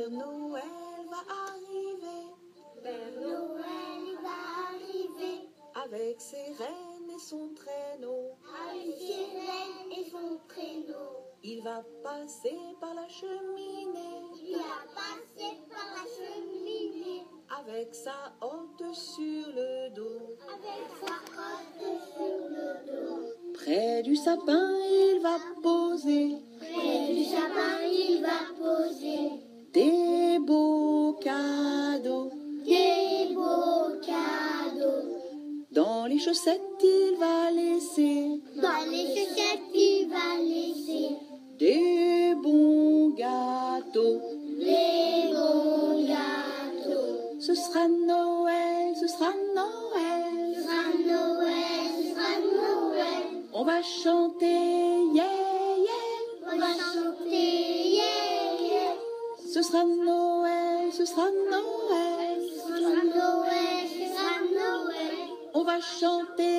Père Noël va arriver. Père Noël va arriver. Avec ses rennes et son traîneau. Avec ses rennes et son traîneau. Il va passer par la cheminée. Il va passer par la cheminée. Avec sa hotte sur le dos. Avec sa hotte sur le dos. Près du sapin, il va poser. Près du sapin, il va poser. Des beaux cadeaux. Des beaux cadeaux. Dans les chaussettes, il va laisser. Dans les chaussettes, il va laisser. Des bons gâteaux. Des bons gâteaux. Ce sera Noël, ce sera Noël. Ce sera Noël, ce sera Noël. On va chanter, yeah, yeah. On va chanter, yeah, yeah. Ce sera Noël, ce sera Noël. Ce sera Noël, ce sera Noël. On va chanter,